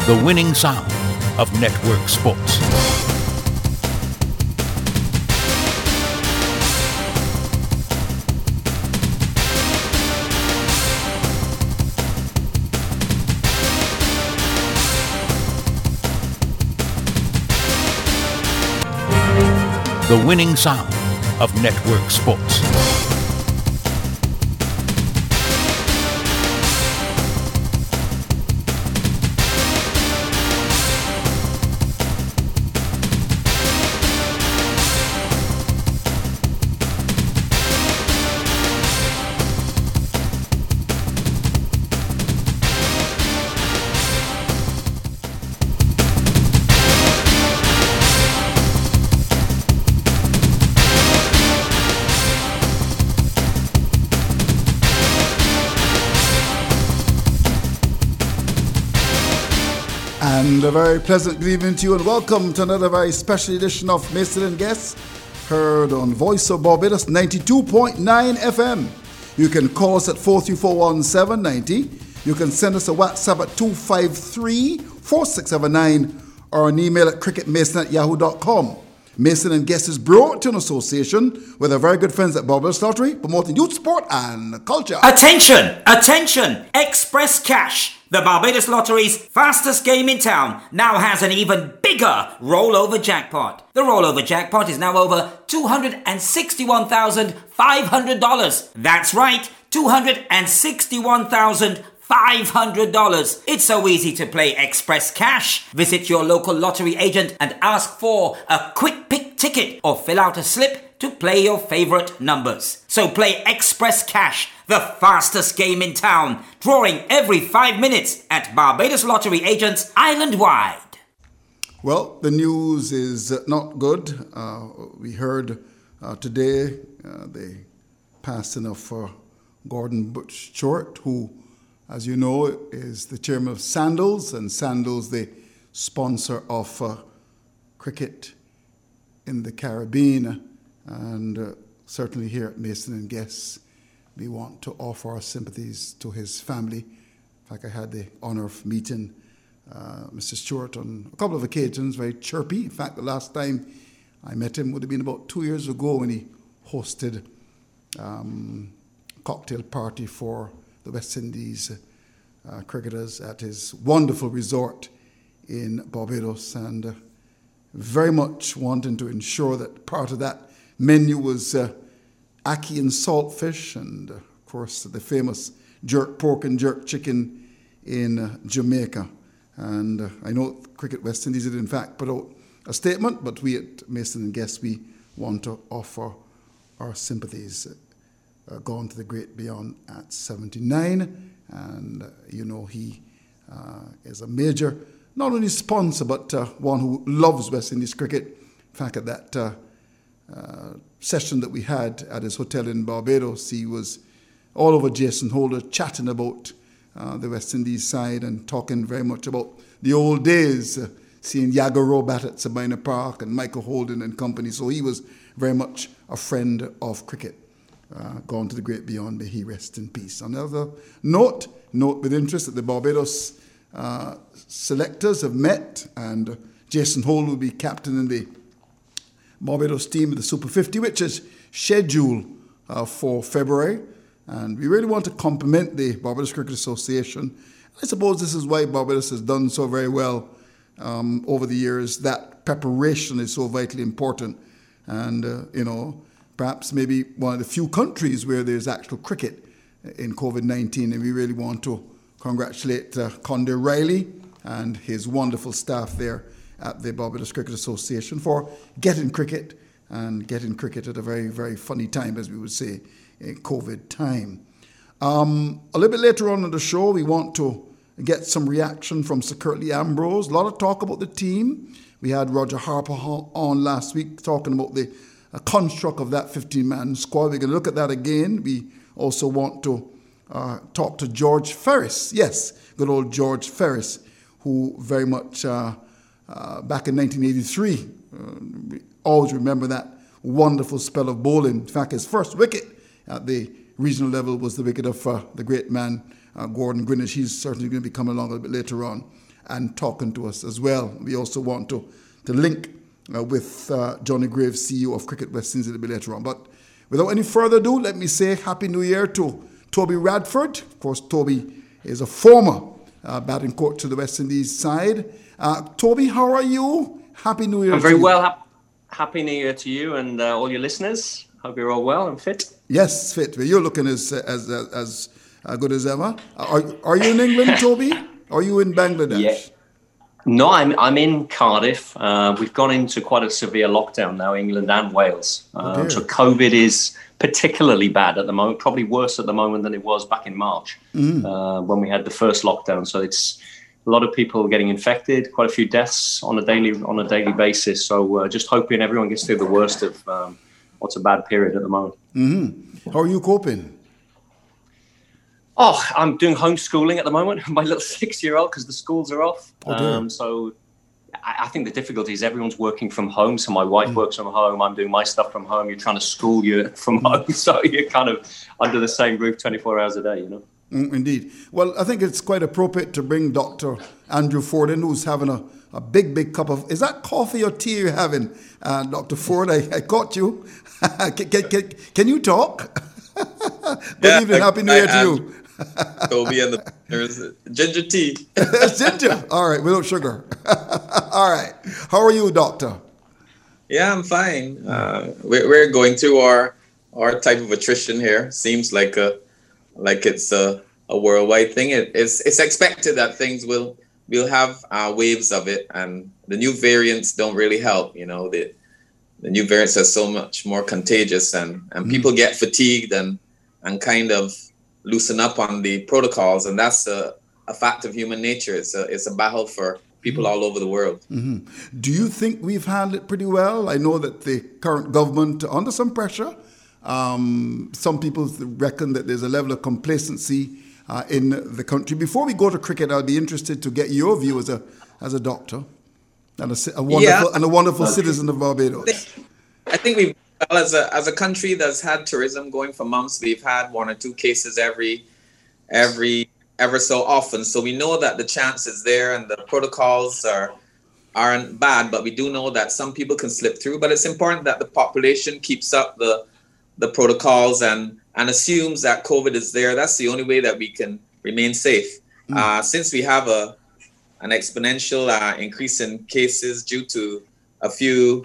The winning sound of network sports. The winning sound of network sports. And a very pleasant good evening to you and welcome to another very special edition of Mason and Guests, heard on Voice of Barbados 92.9 FM. You can call us at 434-1790. You can send us a WhatsApp at 253-4679 or an email at cricketmason@yahoo.com. Mason and Guests is brought to an association with our very good friends at Barbados Lottery, promoting youth sport and culture. Attention! Attention! Express Cash, the Barbados Lottery's fastest game in town, now has an even bigger rollover jackpot. The rollover jackpot is now over $261,500. That's right, $261,500. It's so easy to play Express Cash. Visit your local lottery agent and ask for a quick pick ticket or fill out a slip to play your favorite numbers. So play Express Cash, the fastest game in town, drawing every 5 minutes at Barbados Lottery agents island-wide. Well, the news is not good. We heard today the passing of Gordon Butch Stewart, who, as you know, is the chairman of Sandals, and Sandals, the sponsor of cricket in the Caribbean. And certainly here at Mason and Guests, we want to offer our sympathies to his family. In fact, I had the honour of meeting Mr. Stewart on a couple of occasions, very chirpy. In fact, the last time I met him would have been about 2 years ago when he hosted a cocktail party for the West Indies cricketers at his wonderful resort in Barbados, and very much wanting to ensure that part of that menu was ackee and saltfish, and of course the famous jerk pork and jerk chicken in Jamaica. And I know Cricket West Indies did in fact put out a statement, but we at Mason and Guests, we want to offer our sympathies. Gone to the great beyond at 79, and you know he is a major, not only sponsor, but one who loves West Indies cricket. In fact, at that session that we had at his hotel in Barbados, he was all over Jason Holder chatting about the West Indies side and talking very much about the old days, seeing Yago Robat at Sabina Park and Michael Holden and company. So he was very much a friend of cricket. Gone to the great beyond, may he rest in peace. On another note with interest that the Barbados selectors have met, and Jason Holder will be captain in the Barbados team of the Super 50, which is scheduled for February. And we really want to compliment the Barbados Cricket Association. I suppose this is why Barbados has done so very well over the years. That preparation is so vitally important. And, perhaps maybe one of the few countries where there's actual cricket in COVID-19. And we really want to congratulate Conde Riley and his wonderful staff there at the Barbados Cricket Association for getting cricket at a very, very funny time, as we would say, in COVID time. A little bit later on in the show, we want to get some reaction from Sir Curtly Ambrose. A lot of talk about the team. We had Roger Harper on last week talking about the construct of that 15-man squad. We're going to look at that again. We also want to talk to George Ferris. Yes, good old George Ferris, who very much back in 1983, we always remember that wonderful spell of bowling. In fact, his first wicket at the regional level was the wicket of the great man, Gordon Greenidge. He's certainly going to be coming along a little bit later on. and talking to us as well. We also want to link with Johnny Graves, CEO of Cricket West Indies, a little bit later on. But without any further ado, let me say Happy New Year to Toby Radford. Of course, Toby is a former batting coach to the West Indies side. Toby, how are you? Happy New Year. I'm very well. Happy New Year to you and all your listeners. Hope you're all well and fit. Yes, fit. Well, you're looking as good as ever. Are you in England, Toby? Are you in Bangladesh? Yeah. No, I'm in Cardiff. We've gone into quite a severe lockdown now, England and Wales. So COVID is particularly bad at the moment, probably worse at the moment than it was back in March when we had the first lockdown. So it's a lot of people getting infected, quite a few deaths on a daily basis. So just hoping everyone gets through the worst of what's a bad period at the moment. Mm-hmm. How are you coping? Oh, I'm doing homeschooling at the moment. My little 6-year-old, because the schools are off. So I think the difficulty is everyone's working from home. So my wife works from home. I'm doing my stuff from home. You're trying to school you from home. So you're kind of under the same roof 24 hours a day, you know. Indeed. Well, I think it's quite appropriate to bring Dr. Andrew Ford in, who's having a big cup of... Is that coffee or tea you're having? Dr. Ford, I caught you. Can you talk? Good evening. Happy New Year to you. Toby, and there's ginger tea. Ginger. All right, without sugar. All right. How are you, doctor? Yeah, I'm fine. We're going through our type of attrition here. Seems like it's a worldwide thing. It's expected that things we'll have waves of it, and the new variants don't really help. You know, the new variants are so much more contagious, and people get fatigued and kind of loosen up on the protocols, and that's a fact of human nature. It's a battle for people all over the world. Mm-hmm. Do you think we've handled it pretty well? I know that the current government under some pressure. Some people reckon that there's a level of complacency in the country. Before we go to cricket, I'd be interested to get your view as a doctor and a wonderful citizen of Barbados. I think we've, as a country that's had tourism going for months, we've had 1 or 2 cases ever so often. So we know that the chance is there, and the protocols aren't bad, but we do know that some people can slip through. But it's important that the population keeps up the protocols and assumes that COVID is there. That's the only way that we can remain safe. Since we have an exponential increase in cases due to a few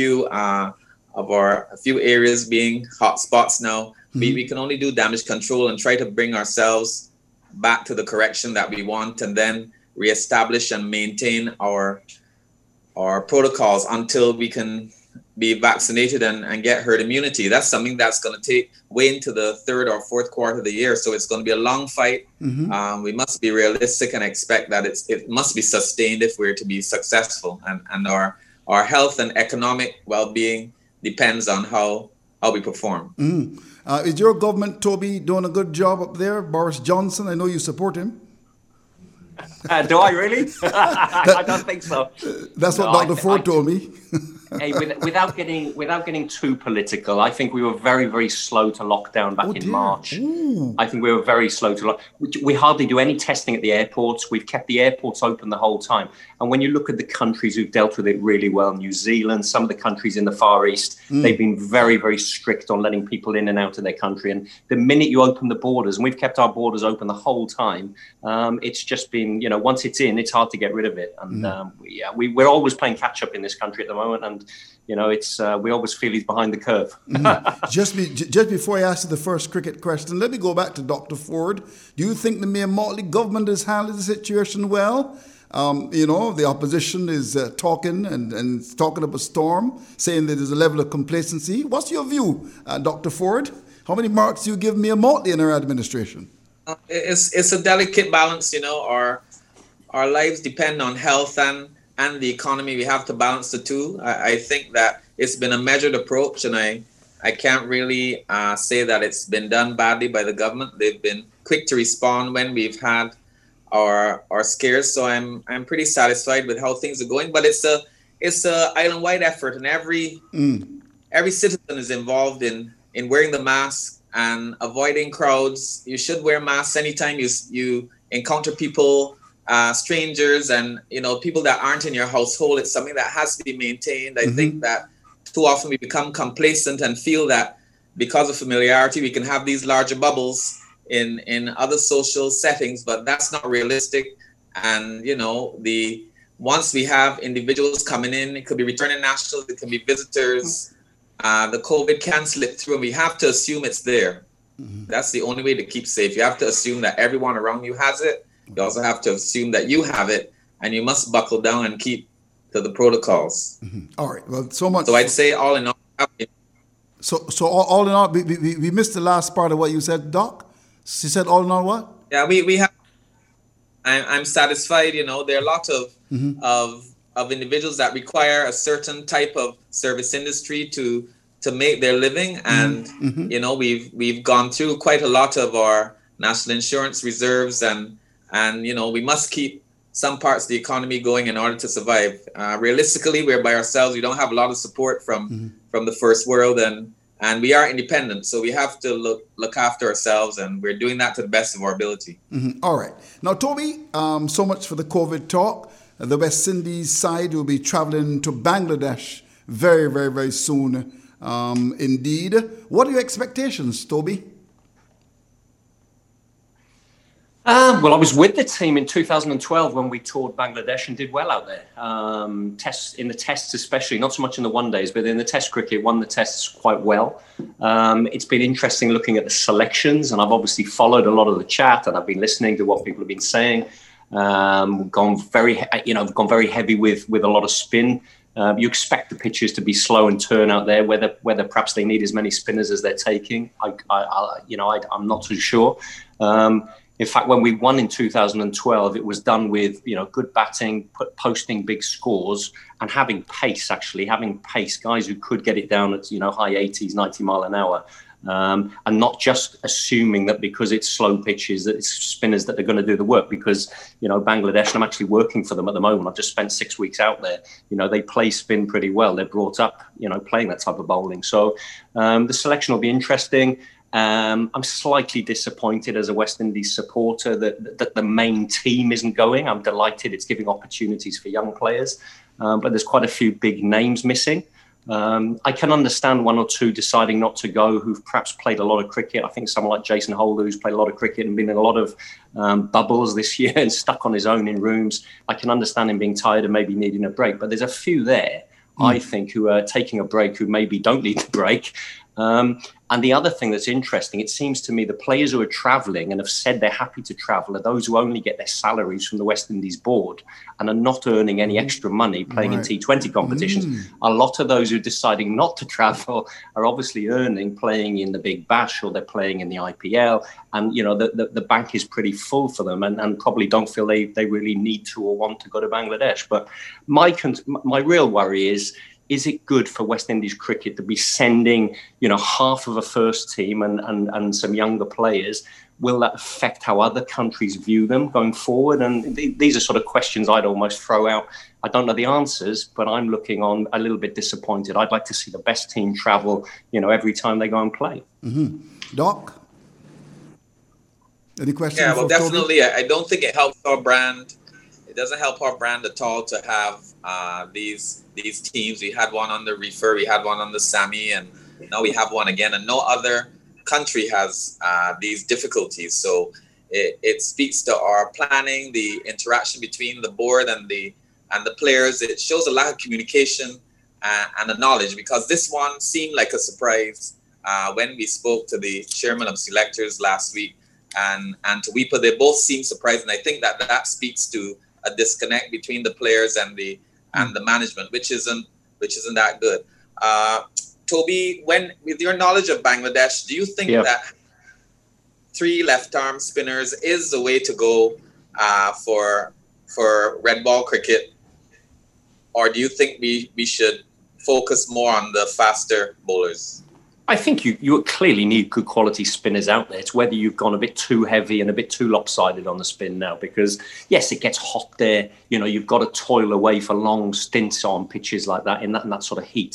areas being hot spots now, we can only do damage control and try to bring ourselves back to the correction that we want, and then reestablish and maintain our protocols until we can be vaccinated and get herd immunity. That's something that's going to take way into the 3rd or 4th quarter of the year. So it's going to be a long fight. We must be realistic and expect that it must be sustained if we're to be successful. And our health and economic well-being depends on how we perform. Is your government, Toby, doing a good job up there? Boris Johnson, I know you support him. Do I really? I don't think so. That's what Dr. Ford told me. Hey, without getting too political, I think we were very, very slow to lock down back in March. Ooh. I think we were very slow to lock. We hardly do any testing at the airports. We've kept the airports open the whole time. And when you look at the countries who've dealt with it really well, New Zealand, some of the countries in the Far East, they've been very, very strict on letting people in and out of their country. And the minute you open the borders, and we've kept our borders open the whole time, it's just been, once it's in, it's hard to get rid of it. And we're always playing catch up in this country at the moment. And it's we always feel he's behind the curve. Just before I ask you the first cricket question, let me go back to Dr. Ford. Do you think the Mayor Motley government has handled the situation well? The opposition is talking and talking up a storm, saying that there's a level of complacency. What's your view, Dr. Ford? How many marks do you give Mayor Motley and her administration? It's a delicate balance. Our lives depend on health and the economy. We have to balance the two. I think that it's been a measured approach, and I can't really say that it's been done badly by the government. They've been quick to respond when we've had our scares. So I'm pretty satisfied with how things are going. But it's a island-wide effort, and every citizen is involved in wearing the mask and avoiding crowds. You should wear masks anytime you encounter people strangers and, people that aren't in your household. It's something that has to be maintained. I think that too often we become complacent and feel that because of familiarity, we can have these larger bubbles in other social settings, but that's not realistic. And, once we have individuals coming in, it could be returning nationals, it can be visitors, the COVID can slip through, and we have to assume it's there. That's the only way to keep safe. You have to assume that everyone around you has it. You also have to assume that you have it, and you must buckle down and keep to the protocols. All right. Well, so much. So I'd say all in all. So all in all, we missed the last part of what you said, Doc. You said all in all what? Yeah, we have. I'm satisfied. There are a lot of individuals that require a certain type of service industry to make their living, and we've gone through quite a lot of our national insurance reserves, and we must keep some parts of the economy going in order to survive. Realistically, we're by ourselves. We don't have a lot of support from the first world, and we are independent, so we have to look after ourselves, and we're doing that to the best of our ability. All right. Now, Toby, so much for the COVID talk. The West Indies side will be traveling to Bangladesh very, very, very soon. Indeed. What are your expectations, Toby? Well, I was with the team in 2012 when we toured Bangladesh and did well out there. In the tests especially, not so much in the one days, but in the test cricket, won the tests quite well. It's been interesting looking at the selections, and I've obviously followed a lot of the chat, and I've been listening to what people have been saying. Gone very heavy with a lot of spin. You expect the pitches to be slow and turn out there, whether perhaps they need as many spinners as they're taking. I'm not too sure. In fact, when we won in 2012, it was done with, good batting, posting big scores, and having pace, guys who could get it down at, high 80s, 90 mile an hour. And not just assuming that because it's slow pitches, that it's spinners that are going to do the work, because, Bangladesh, I'm actually working for them at the moment. I've just spent 6 weeks out there. They play spin pretty well. They're brought up, playing that type of bowling. So the selection will be interesting. I'm slightly disappointed as a West Indies supporter that the main team isn't going. I'm delighted it's giving opportunities for young players, but there's quite a few big names missing. I can understand one or two deciding not to go who've perhaps played a lot of cricket. I think someone like Jason Holder, who's played a lot of cricket and been in a lot of bubbles this year and stuck on his own in rooms. I can understand him being tired and maybe needing a break, but there's a few there, I think, who are taking a break who maybe don't need the break. And the other thing that's interesting, it seems to me the players who are travelling and have said they're happy to travel are those who only get their salaries from the West Indies board and are not earning any extra money playing in T20 competitions. A lot of those who are deciding not to travel are obviously earning playing in the Big Bash, or they're playing in the IPL. And, the bank is pretty full for them, and probably don't feel they really need to or want to go to Bangladesh. But my real worry is it good for West Indies cricket to be sending, half of a first team and some younger players? Will that affect how other countries view them going forward? And these are sort of questions I'd almost throw out. I don't know the answers, but I'm looking on a little bit disappointed. I'd like to see the best team travel, every time they go and play. Doc? Any questions? Yeah, well, definitely. I don't think it helps our brand. It doesn't help our brand at all to have these teams. We had one on the Reefer, we had one on the Sami, and now we have one again. And no other country has these difficulties. So it speaks to our planning, the interaction between the board and the players. It shows a lack of communication and a knowledge, because this one seemed like a surprise when we spoke to the chairman of selectors last week and to Weepa. They both seemed surprised, and I think that speaks to a disconnect between the players and the management, which isn't that good. Toby, with your knowledge of Bangladesh, do you think that 3 left-arm spinners is the way to go for red ball cricket, or do you think we should focus more on the faster bowlers? I think you clearly need good quality spinners out there. It's whether you've gone a bit too heavy and a bit too lopsided on the spin now, because yes, it gets hot there. You've got to toil away for long stints on pitches like that in that sort of heat.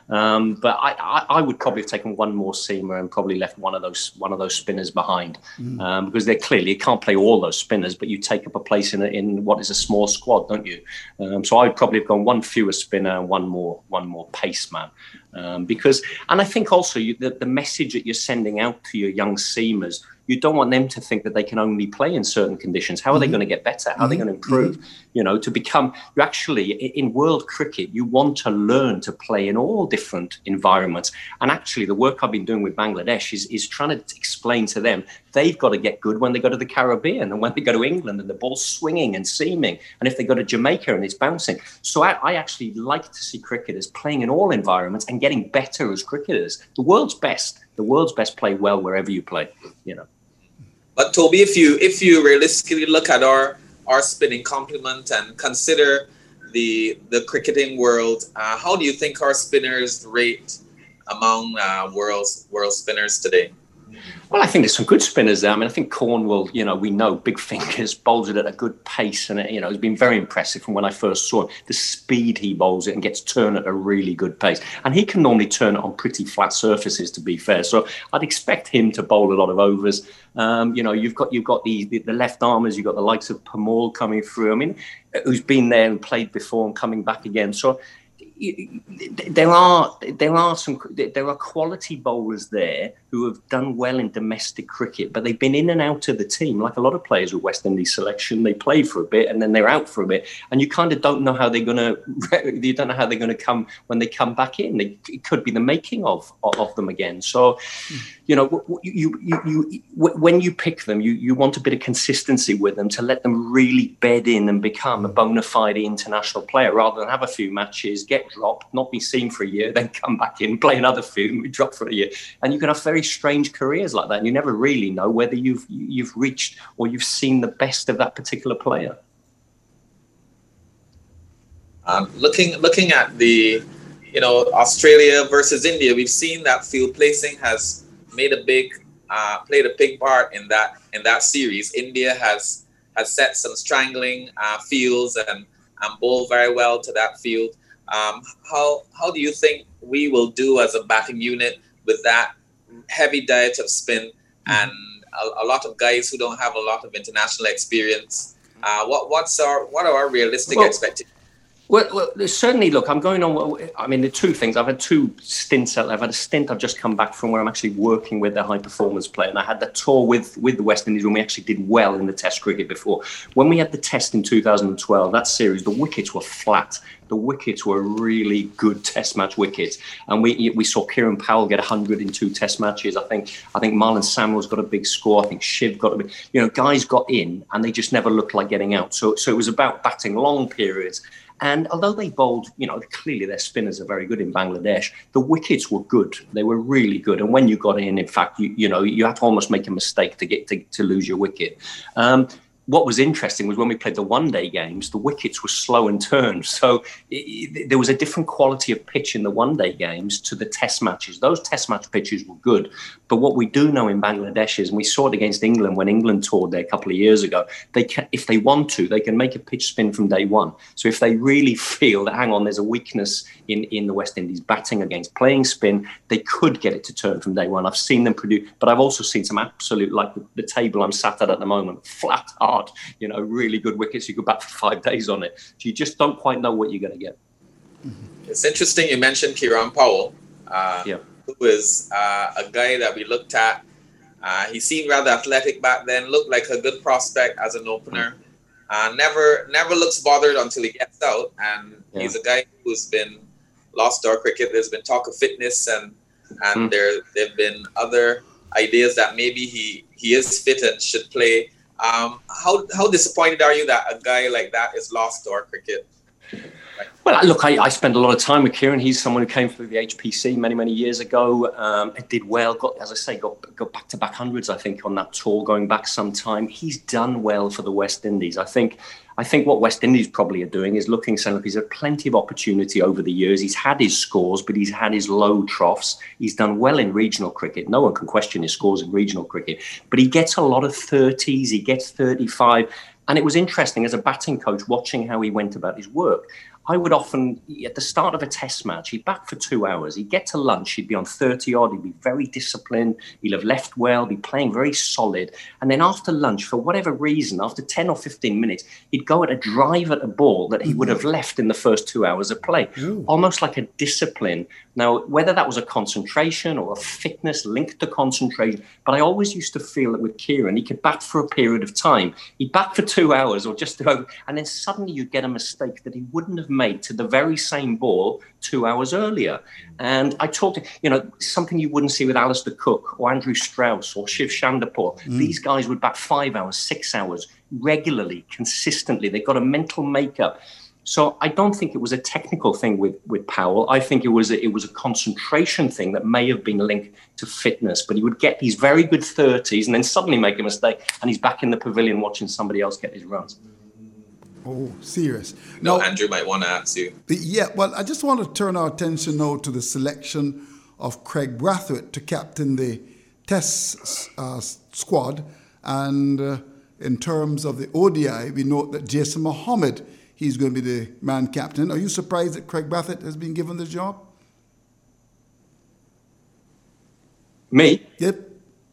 But I would probably have taken one more seamer and probably left one of those spinners behind, because they're clearly, you can't play all those spinners, but you take up a place in what is a small squad, don't you? So I'd probably have gone one fewer spinner and one more pace man. Because, and I think also the message that you're sending out to your young seamers, you don't want them to think that they can only play in certain conditions. How are they going to get better? How are they going to improve? You know, to become, you actually, in world cricket, you want to learn to play in all different environments. And actually, the work I've been doing with Bangladesh is trying to explain to them, they've got to get good when they go to the Caribbean and when they go to England and the ball's swinging and seaming. And if they go to Jamaica and it's bouncing. So I actually like to see cricketers playing in all environments and getting better as cricketers. The world's best play well wherever you play, you know. But Toby, if you realistically look at our spinning complement and consider the cricketing world, how do you think our spinners rate among world spinners today? Well, I think there's some good spinners there. I mean, I think Cornwall, you know, we know big fingers, bowls it at a good pace, and you know, it's been very impressive from when I first saw him. The speed he bowls it and gets turned at a really good pace, and he can normally turn it on pretty flat surfaces, to be fair. So I'd expect him to bowl a lot of overs. You know, you've got the left armers, you've got the likes of Pamal coming through. I mean, who's been there and played before and coming back again. So there are quality bowlers there who have done well in domestic cricket, but they've been in and out of the team like a lot of players with West Indies selection. They play for a bit and then they're out for a bit, and you kind of don't know how they're gonna come when they come back in. It could be the making of them again. So you know, when you pick them, you want a bit of consistency with them to let them really bed in and become a bona fide international player, rather than have a few matches, get dropped, not be seen for a year, then come back in, play another few, be dropped for a year. And you can have very strange careers like that, and you never really know whether you've reached or you've seen the best of that particular player. Looking at the, you know, Australia versus India, we've seen that field placing has played a big part in that series. India has set some strangling fields and bowled very well to that field. How do you think we will do as a batting unit with that heavy diet of spin and a lot of guys who don't have a lot of international experience? What are our realistic expectations? Well, certainly, look, I'm going on. I mean, the two things. I've had two stints out there. I've had a stint. I've just come back from where I'm actually working with a high performance player. And I had that tour with the West Indies when we actually did well in the Test cricket before. When we had the Test in 2012, that series, the wickets were flat. The wickets were really good Test match wickets. And we saw Kieran Powell get 100 in 2 Test matches. I think Marlon Samuels got a big score. I think Shiv got a big, you know, guys got in and they just never looked like getting out. So it was about batting long periods. And although they bowled, you know, clearly their spinners are very good in Bangladesh, the wickets were good. They were really good. And when you got in fact, you know, you had to almost make a mistake to get to lose your wicket. What was interesting was when we played the one-day games, the wickets were slow and turned. So there was a different quality of pitch in the one-day games to the Test matches. Those Test match pitches were good. But what we do know in Bangladesh is, and we saw it against England when England toured there a couple of years ago, they can, if they want to, they can make a pitch spin from day one. So if they really feel that, hang on, there's a weakness in the West Indies batting against playing spin, they could get it to turn from day one. I've seen them produce, but I've also seen some absolute, like the table I'm sat at the moment, flat, hard, you know, really good wickets. You go back for 5 days on it. So you just don't quite know what you're going to get. It's interesting you mentioned Kieran Powell, who is a guy that we looked at. He seemed rather athletic back then, looked like a good prospect as an opener. Never looks bothered until he gets out. And he's a guy who's been lost to our cricket. There's been talk of fitness and there have been other ideas that maybe he is fit and should play. How disappointed are you that a guy like that is lost to our cricket? Well, look, I spent a lot of time with Kieran. He's someone who came through the HPC many years ago. Did well, got back-to-back hundreds, I think, on that tour, going back some time. He's done well for the West Indies. I think what West Indies probably are doing is looking, saying, look, he's had plenty of opportunity over the years. He's had his scores, but he's had his low troughs. He's done well in regional cricket. No one can question his scores in regional cricket. But he gets a lot of 30s. He gets 35. And it was interesting as a batting coach watching how he went about his work. I would often, at the start of a test match, he'd bat for 2 hours. He'd get to lunch. He'd be on 30 odd. He'd be very disciplined. He'd have left well, be playing very solid. And then after lunch, for whatever reason, after 10 or 15 minutes, he'd go at a drive at a ball that he would have left in the first 2 hours of play, almost like a discipline. Now, whether that was a concentration or a fitness linked to concentration, but I always used to feel that with Kieran, he could bat for a period of time. He'd bat for 2 hours or just over, and then suddenly you'd get a mistake that he wouldn't have made to the very same ball 2 hours earlier. And I talked, something you wouldn't see with Alistair Cook or Andrew Strauss or Shiv Chandapur. These guys would bat 5 hours, 6 hours regularly, consistently. They've got a mental makeup. So I don't think it was a technical thing with Powell. I think it was a concentration thing that may have been linked to fitness. But he would get these very good 30s and then suddenly make a mistake, and he's back in the pavilion watching somebody else get his runs. Oh, serious. No, Andrew might want to ask you. Yeah, well, I just want to turn our attention now to the selection of Craig Brathwaite to captain the Test squad. And in terms of the ODI, we note that Jason Mohammed, he's going to be the man captain. Are you surprised that Craig Brathwaite has been given the job? Me? Yep.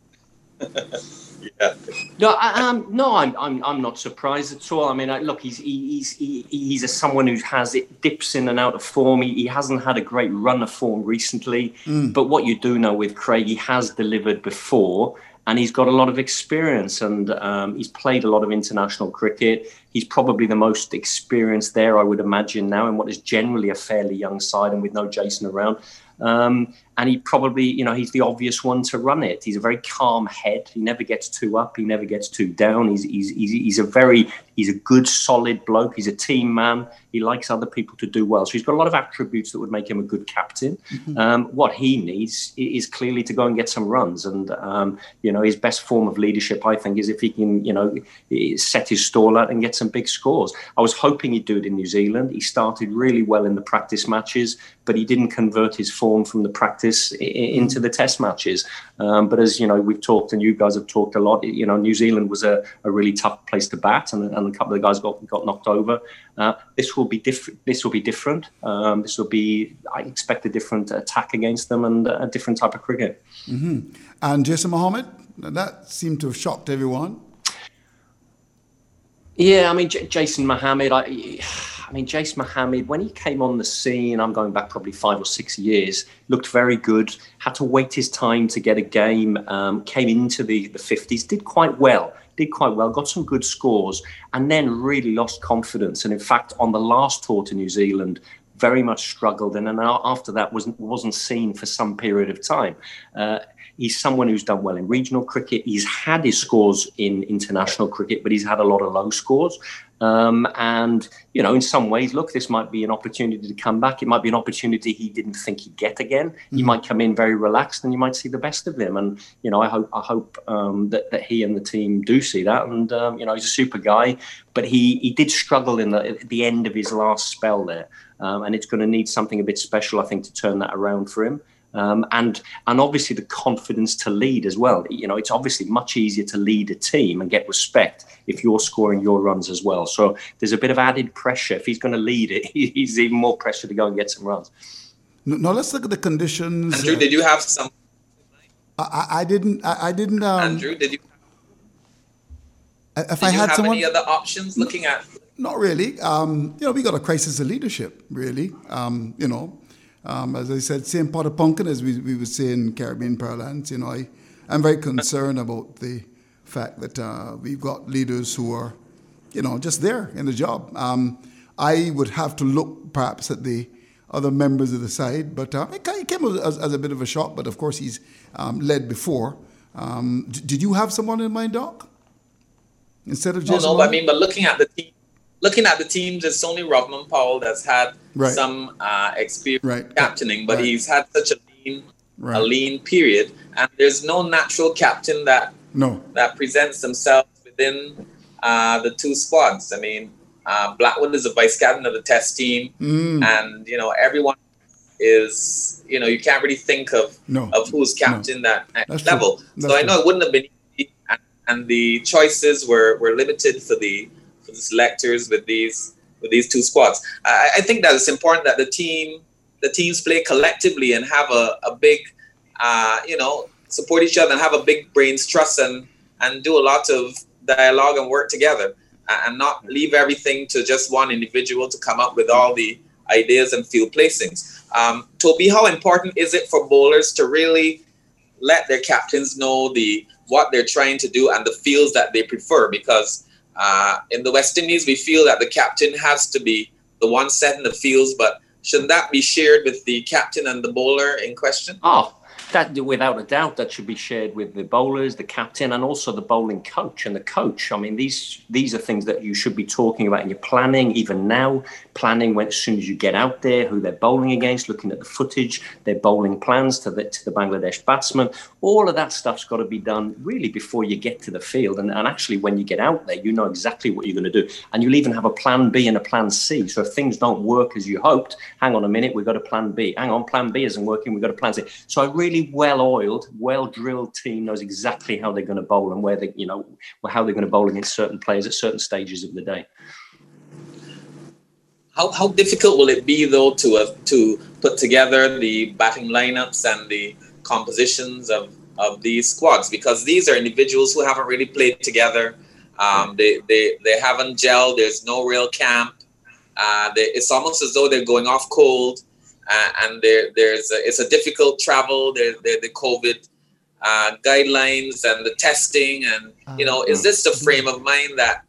Yeah. No, I'm not surprised at all. I mean, look, he's someone who dips in and out of form. He hasn't had a great run of form recently, but what you do know with Craig, he has delivered before, and he's got a lot of experience, and he's played a lot of international cricket. He's probably the most experienced there, I would imagine, now in what is generally a fairly young side and with no Jason around. And he probably, he's the obvious one to run it. He's a very calm head. He never gets too up. He never gets too down. He's a good, solid bloke. He's a team man. He likes other people to do well. So he's got a lot of attributes that would make him a good captain. What he needs is clearly to go and get some runs. And, his best form of leadership, I think, is if he can, set his stall out and get some big scores. I was hoping he'd do it in New Zealand. He started really well in the practice matches, but he didn't convert his form from the practice into the test matches. But as we've talked, and you guys have talked a lot, New Zealand was a really tough place to bat, and a couple of guys got knocked over. This will be different. I expect a different attack against them and a different type of cricket. And Jason Mohammed, that seemed to have shocked everyone. Yeah, I mean, Jason Mohammed, Jason Mohammed, when he came on the scene, I'm going back probably 5 or 6 years, looked very good, had to wait his time to get a game, came into the 50s, did quite well, got some good scores, and then really lost confidence. And in fact, on the last tour to New Zealand, very much struggled, and then after that wasn't seen for some period of time. He's someone who's done well in regional cricket. He's had his scores in international cricket, but he's had a lot of low scores. And, in some ways, look, this might be an opportunity to come back. It might be an opportunity he didn't think he'd get again. He might come in very relaxed and you might see the best of him. And, I hope that he and the team do see that. And, he's a super guy, but he did struggle at the end of his last spell there. And it's going to need something a bit special, I think, to turn that around for him. And obviously the confidence to lead as well. It's obviously much easier to lead a team and get respect if you're scoring your runs as well. So there's a bit of added pressure. If he's going to lead it, he's even more pressure to go and get some runs. Now let's look at the conditions. Andrew, did you have some? I didn't. Andrew, did you? If I had someone, any other options looking at? Not really. We got a crisis of leadership, really. As I said, same pot of pumpkin, as we would say in Caribbean parlance. I'm very concerned about the fact that we've got leaders who are, just there in the job. I would have to look perhaps at the other members of the side, but it came as a bit of a shock. But of course, he's led before. Did you have someone in mind, Doc? Instead of Jason? No, but looking at the teams, it's only Rovman Powell that's had some experience captaining, but he's had such a lean period, and there's no natural captain that presents themselves within the two squads. Blackwood is a vice captain of the Test team, and everyone is you can't really think of who's captain that level. So I know it wouldn't have been easy, and the choices were limited for the the selectors with these two squads. I think that it's important that the teams play collectively and have a big, support each other and have a big brains trust and do a lot of dialogue and work together, and not leave everything to just one individual to come up with all the ideas and field placings. Toby, how important is it for bowlers to really let their captains know what they're trying to do and the fields that they prefer? Because in the West Indies, we feel that the captain has to be the one setting the fields, but shouldn't that be shared with the captain and the bowler in question? Oh, that without a doubt, that should be shared with the bowlers, the captain, and also the bowling coach and the coach. I mean, these are things that you should be talking about in your planning, even now. Planning when as soon as you get out there, who they're bowling against, looking at the footage, their bowling plans to the Bangladesh batsman. All of that stuff's got to be done really before you get to the field. And actually, when you get out there, you know exactly what you're going to do. And you'll even have a plan B and a plan C. So if things don't work as you hoped, hang on a minute, we've got a plan B. Hang on, plan B isn't working, we've got a plan C. So a really well-oiled, well-drilled team knows exactly how they're going to bowl and how they're going to bowl against certain players at certain stages of the day. How difficult will it be, though, to put together the batting lineups and the compositions of these squads? Because these are individuals who haven't really played together. They haven't gelled. There's no real camp. It's almost as though they're going off cold. And it's a difficult travel. The COVID guidelines and the testing, and is this the frame of mind that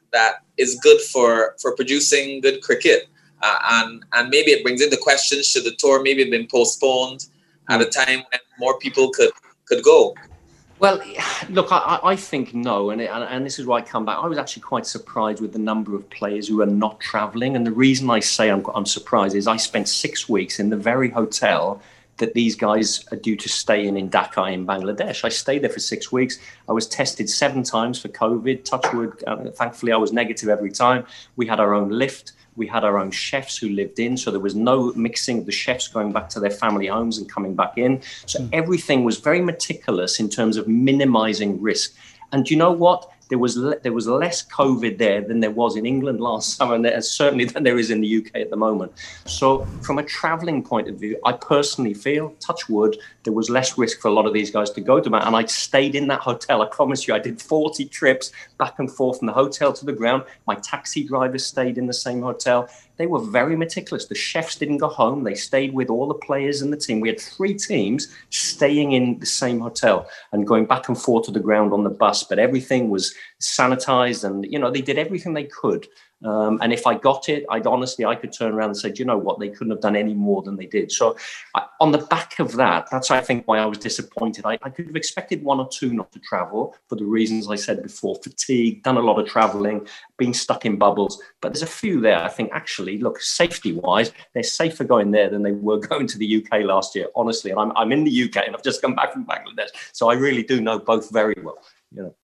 is good for producing good cricket? And maybe it brings into question, should the tour maybe have been postponed at a time when more people could go? Well, look, I think no, and this is why I come back. I was actually quite surprised with the number of players who are not travelling, and the reason I say I'm surprised is I spent 6 weeks in the very hotel that these guys are due to stay in Dhaka in Bangladesh. I stayed there for 6 weeks. I was tested 7 times for COVID. Touch wood, thankfully I was negative every time. We had our own lift. We had our own chefs who lived in, so there was no mixing of the chefs going back to their family homes and coming back in. So everything was very meticulous in terms of minimizing risk. And you know what? There was less COVID there than there was in England last summer, and certainly than there is in the UK at the moment. So from a travelling point of view, I personally feel, touch wood, there was less risk for a lot of these guys to go to that. And I stayed in that hotel. I promise you, I did 40 trips back and forth from the hotel to the ground. My taxi driver stayed in the same hotel. They were very meticulous. The chefs didn't go home. They stayed with all the players in the team. We had 3 teams staying in the same hotel and going back and forth to the ground on the bus. But everything was sanitized, and they did everything they could. And if I got it, I could turn around and say, do you know what? They couldn't have done any more than they did. So on the back of that, that's, I think, why I was disappointed. I could have expected 1 or 2 not to travel for the reasons I said before: fatigue, done a lot of traveling, being stuck in bubbles. But there's a few there. I think, actually, look, safety-wise, they're safer going there than they were going to the UK last year, honestly. And I'm in the UK and I've just come back from Bangladesh. So I really do know both very well.